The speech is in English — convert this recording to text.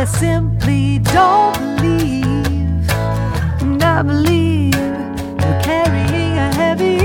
I simply don't believe. And I believe you're carrying a heavy